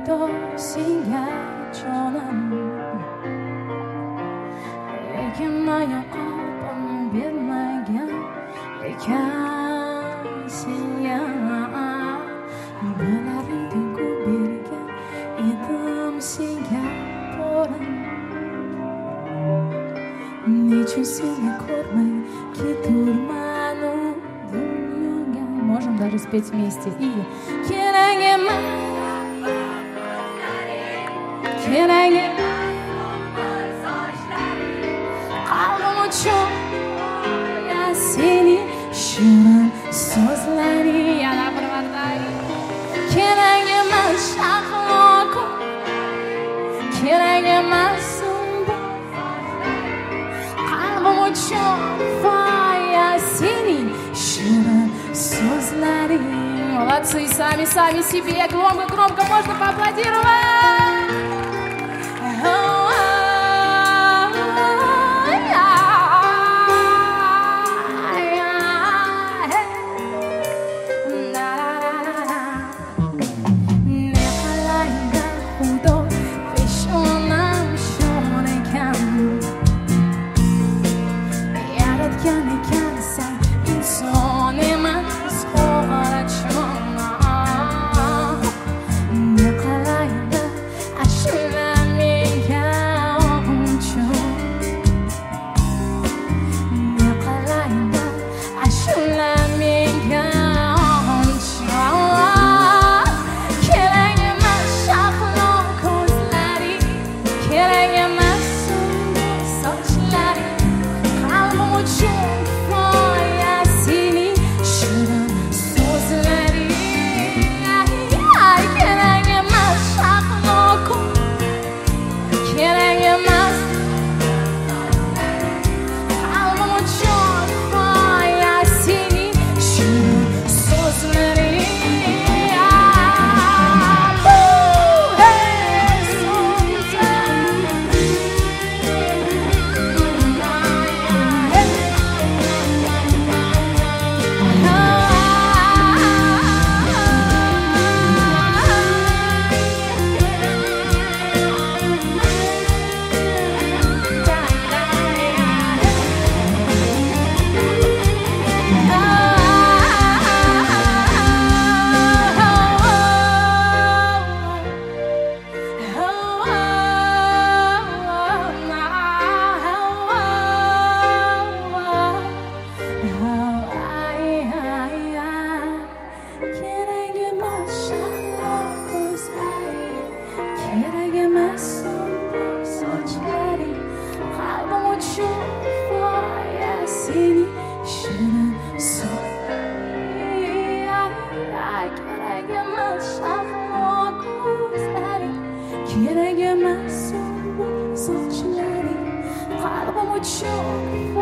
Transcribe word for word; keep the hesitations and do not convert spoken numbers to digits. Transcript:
xudo senga jonim, lekin oyoqim bermagan ekan senga. Bilaringni bergan edim senga borim, nechun seni ko'rmay keturman u dunyoga. Можем даже спеть вместе. И kerak emas, kerak emas qalbim uchun ya seni shirin so'zlaring. Yana bir marta. Kerak emas shahloqim, kerak emas qalbim uchun foya sening shirin so'zlaring. Молодцы, сами, сами себе громко, громко можно поаплодировать. Kerak emas so'zlaring qalbim uchun